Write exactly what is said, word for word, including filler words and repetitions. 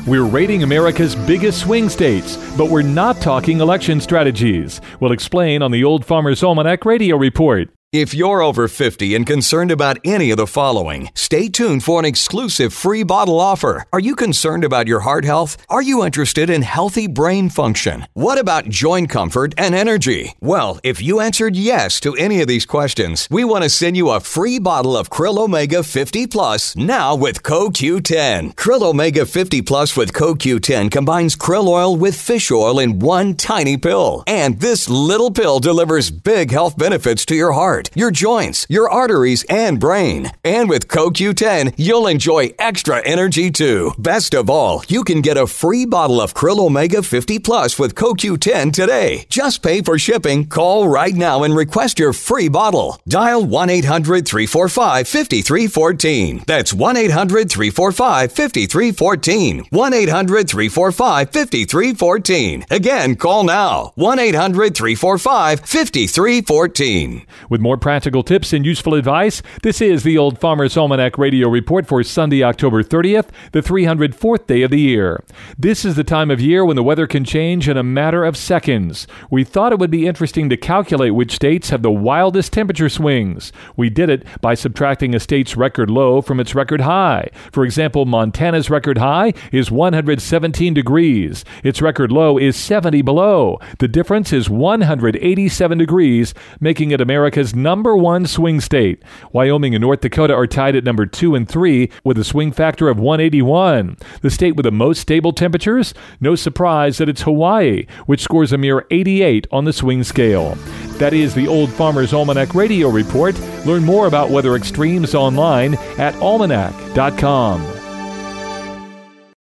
We're rating America's biggest swing states, but we're not talking election strategies. We'll explain on the Old Farmer's Almanac Radio Report. If you're over fifty and concerned about any of the following, stay tuned for an exclusive free bottle offer. Are you concerned about your heart health? Are you interested in healthy brain function? What about joint comfort and energy? Well, if you answered yes to any of these questions, we want to send you a free bottle of Krill Omega fifty Plus now with C O Q ten. Krill Omega fifty Plus with C O Q ten combines krill oil with fish oil in one tiny pill. And this little pill delivers big health benefits to your heart, your joints, your arteries, and brain. And with C O Q ten, you'll enjoy extra energy too. Best of all, you can get a free bottle of Krill Omega fifty Plus with C O Q ten today. Just pay for shipping, call right now and request your free bottle. Dial one eight hundred three four five five three one four. That's one eight hundred three four five five three one four. one eight hundred three four five five three one four. Again, call now. one eight hundred three four five five three one four. With more practical tips and useful advice, this is the Old Farmer's Almanac Radio Report for Sunday, October thirtieth, the three hundred fourth day of the year. This is the time of year when the weather can change in a matter of seconds. We thought it would be interesting to calculate which states have the wildest temperature swings. We did it by subtracting a state's record low from its record high. For example, Montana's record high is one hundred seventeen degrees. Its record low is seventy below. The difference is one hundred eighty-seven degrees, making it America's number one swing state. Wyoming and North Dakota are tied at number two and three with a swing factor of one eighty-one. The state with the most stable temperatures? No surprise that it's Hawaii, which scores a mere eighty-eight on the swing scale. That is the Old Farmer's Almanac Radio Report. Learn more about weather extremes online at almanac dot com.